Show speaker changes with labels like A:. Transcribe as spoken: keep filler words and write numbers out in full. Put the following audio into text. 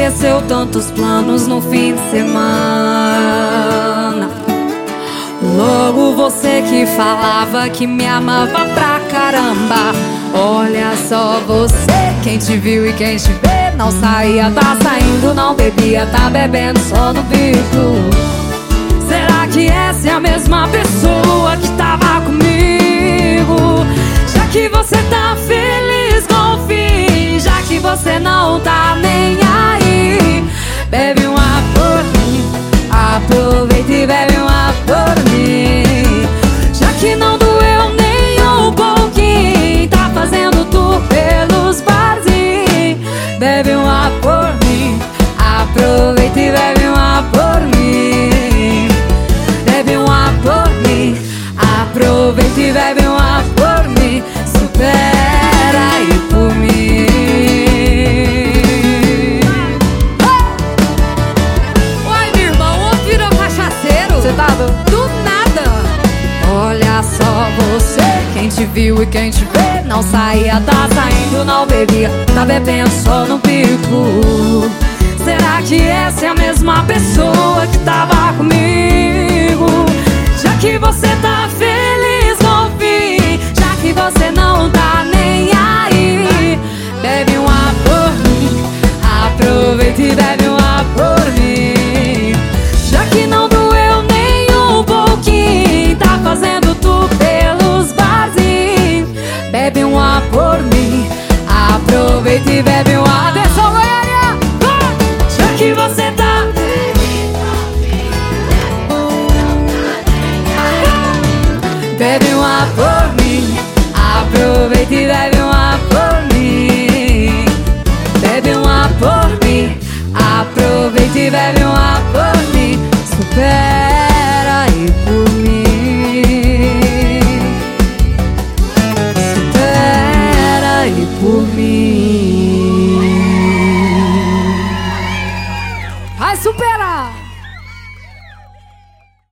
A: esqueceu tantos planos no fim de semana. Logo você que falava que me amava pra caramba. Olha só você, quem te viu e quem te vê. Não saía, tá saindo, não bebia, tá bebendo só no bico. Será que essa é a mesma pessoa que tava comigo? Já que você tá feliz com o fim, já que você não tá nem aí, bebe uma por mim, aproveita e bebe uma por mim. Já que não doeu nem um pouquinho, tá fazendo tour pelos barzinhos, bebe uma por mim, aproveita e bebe uma por mim. Bebe uma por mim, aproveita e bebe uma por mim. Supera aí por mim. Oi, meu irmão, ou virou cachaceiro? Cê tá do... do nada. Olha só você, quem te viu e quem te vê. Não saía, tá saindo, não bebia, tá bebendo só no pico. Será que essa é a mesma pessoa que tava comigo? Já que você tá feliz com o fim, já que você não tá nem aí, bebe uma por mim, aproveita e bebe uma por mim. Já que não doeu nem um pouquinho, tá fazendo tu pelos barzinhos, bebe uma por mim, aproveita e bebe uma. Atenção, Goiânia! Já que você tá bebe uma por mim, aproveita e bebe uma por mim. Bebe uma por mim, aproveita e bebe uma por mim. Supera aí por mim, supera aí por mim. Vai superar!